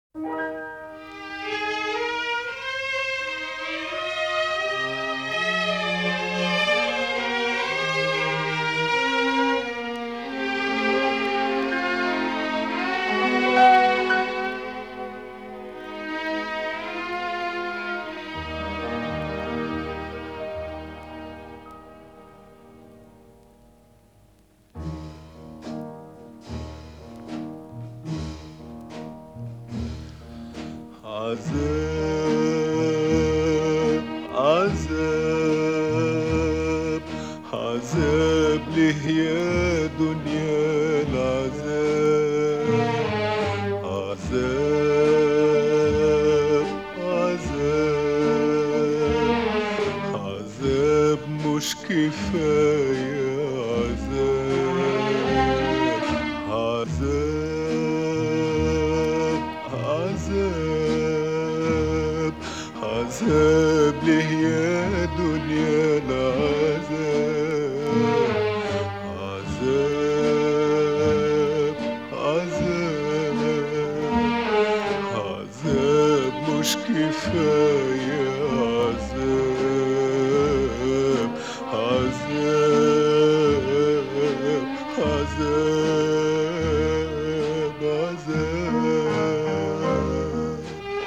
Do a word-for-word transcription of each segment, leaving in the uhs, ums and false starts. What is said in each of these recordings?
عذاب عذاب عذاب ليه يا دنيا العذاب عذاب عذاب عذاب مش كفاية عذاب عذاب عذاب عذاب ليه يا دنيا العذاب عذاب عذاب عذاب مش كفاية عذاب عذاب عذاب عذاب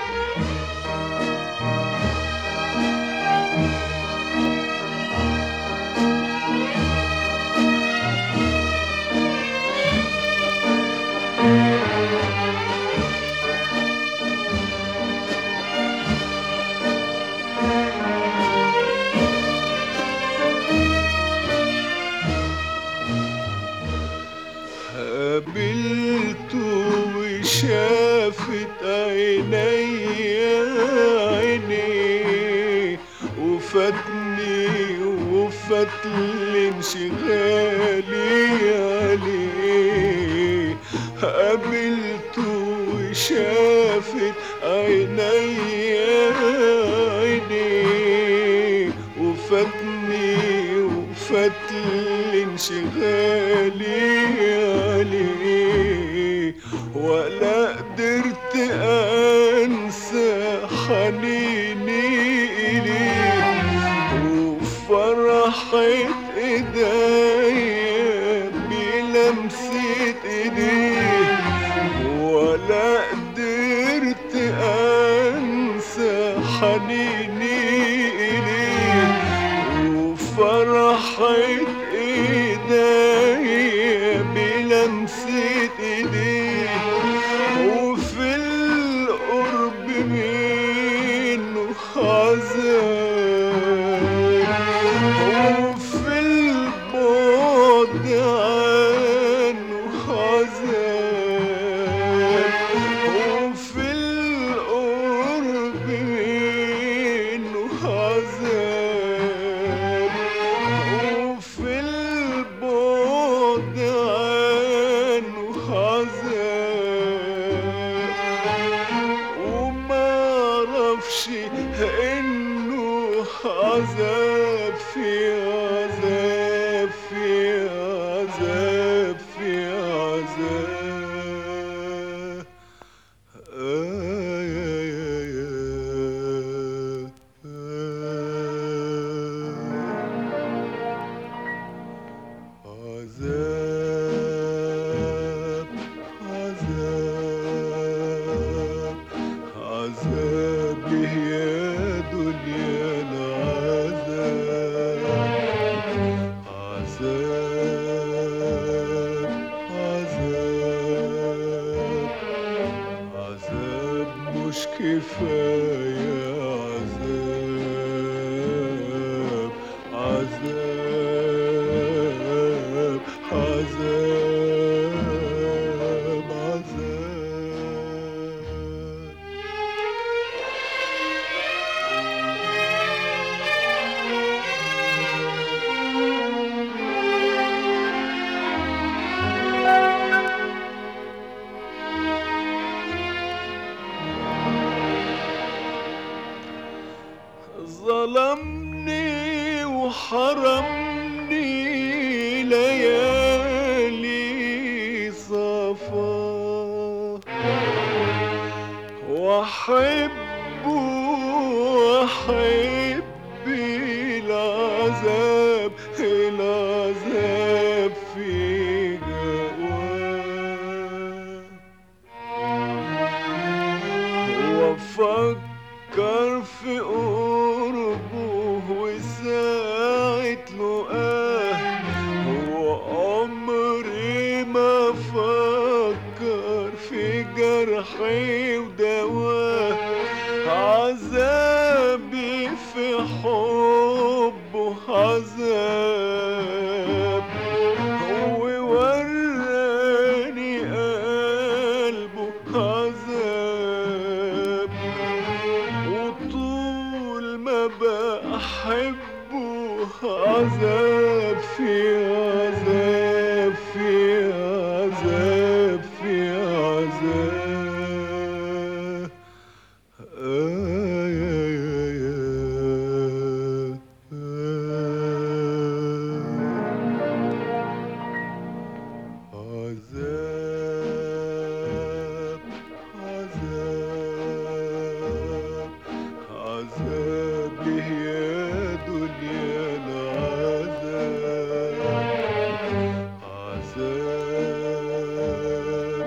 قابلته وشافت عينيا عيني وفاتني وفات انشغالي عليه قابلته وشافت عينيا عيني وفاتني وفات انشغالي عليه ولا قدرت انسى حنيني اليه وفرحة ايديا بلمسة ايديه ولا قدرت انسى حنيني اليه وفرحة ايديا بلمسة ايديه وفي القرب منه عذاب وفي البعد عنه عذاب وفي القرب منه عذاب وفي البعد عنه عذاب وما اعرفش انه عذاب في عذاب في عذاب في عذاب آه يا يا يا آه عذاب عذاب عذاب ليه يا دنيا العذاب عذاب عذاب عذاب مش كفاية عذاب عذاب عذاب عذاب ظلمني وحرمني ليالي صفا واحبه واحب العذاب العذاب في جواه وافكر في قربه وساعة لقاه وعمري ما فكر في جرحي ودواه عذابي في حبه عذاب هو وراني قلبه عذاب وطول ما بحبه عذاب في عذاب في عذاب في عذاب آه يا يا يا آه عذاب عذاب عذاب ليه يا دنيا العذاب عذاب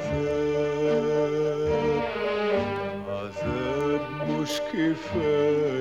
عذاب عذاب مش كفاية